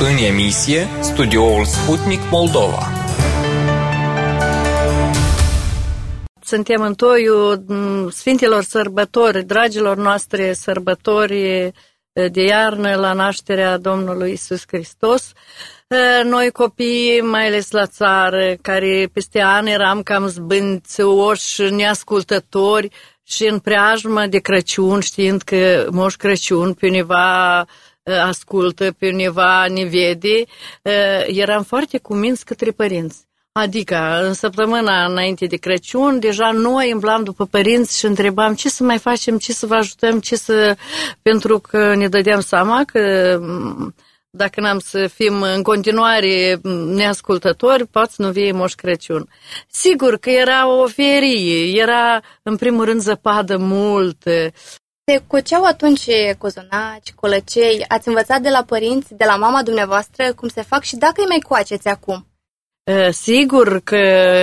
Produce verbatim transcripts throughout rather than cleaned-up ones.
În emisie, studioul Sputnik Moldova. Suntem în toiul Sfintelor Sărbători, dragilor noastre sărbători de iarnă la nașterea Domnului Iisus Hristos. Noi copiii, mai ales la țară, care peste ani eram cam zbânțioși, neascultători și în preajmă de Crăciun, știind că Moș Crăciun pe undeva ascultă, pe undeva ne vede, eram foarte cuminți către părinți. Adică, în săptămâna înainte de Crăciun, deja noi îmblam după părinți și întrebam ce să mai facem, ce să vă ajutăm, ce să... Pentru că ne dădeam seama că dacă n-am să fim în continuare neascultători, poate să nu vie Moș Crăciun. Sigur că era o ferie, era în primul rând zăpadă mult. Se coceau atunci cozonaci, colăcei, ați învățat de la părinți, de la mama dumneavoastră cum se fac și dacă îi mai coaceți acum? Sigur că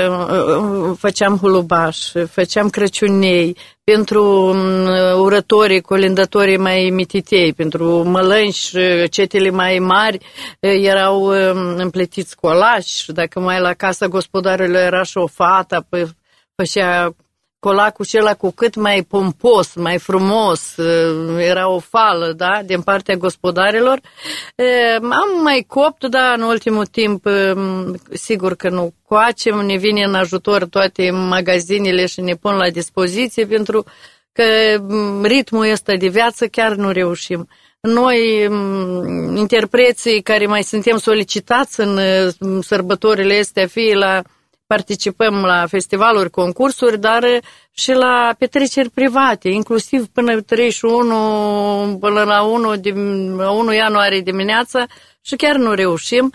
făceam hulubaș, făceam crăciunei pentru urătorii, colindătorii mai mititei, pentru mălănși, cetele mai mari erau împletiți colași, dacă mai la casa gospodarului era și o fată, făcea colacul acela cu cât mai pompos, mai frumos, era o fală, da, din partea gospodarilor. Am mai copt, da, în ultimul timp, sigur că nu coacem, ne vine în ajutor toate magazinele și ne pun la dispoziție, pentru că ritmul ăsta de viață chiar nu reușim. Noi, interpreții care mai suntem solicitați în sărbătorile astea, fie la participăm la festivaluri, concursuri, dar și la petreceri private, inclusiv până treizeci și unu, până la unu, la unu ianuarie dimineața și chiar nu reușim.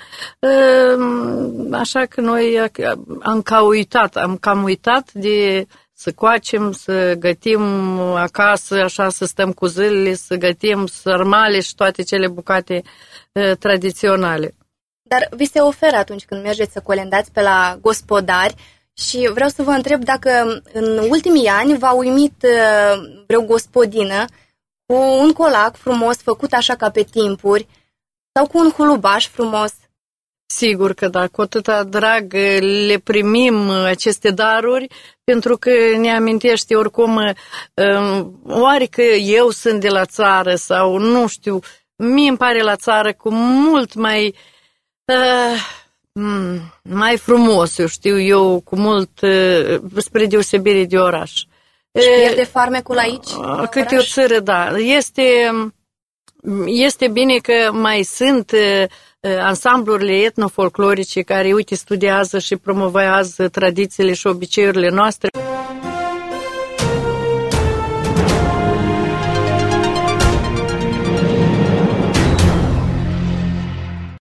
Așa că noi am cam uitat, am cam uitat de să coacem, să gătim acasă, așa să stăm cu zilele, să gătim sărmale și toate cele bucate tradiționale. Dar vi se oferă atunci când mergeți să colendați pe la gospodari și vreau să vă întreb dacă în ultimii ani v-a uimit vreo gospodină cu un colac frumos făcut așa ca pe timpuri sau cu un hulubaș frumos. Sigur că da, cu atâta drag le primim aceste daruri, pentru că ne amintește oricum, oare că eu sunt de la țară sau nu știu, mie îmi pare la țară cu mult mai... Uh, mai frumos, eu știu eu, cu mult, uh, spre deosebire de oraș. Și pierde farmecul aici? Uh, câte o țară, da. Este, este bine că mai sunt uh, ansamblurile etnofolclorice care, uite, studiază și promovează tradițiile și obiceiurile noastre.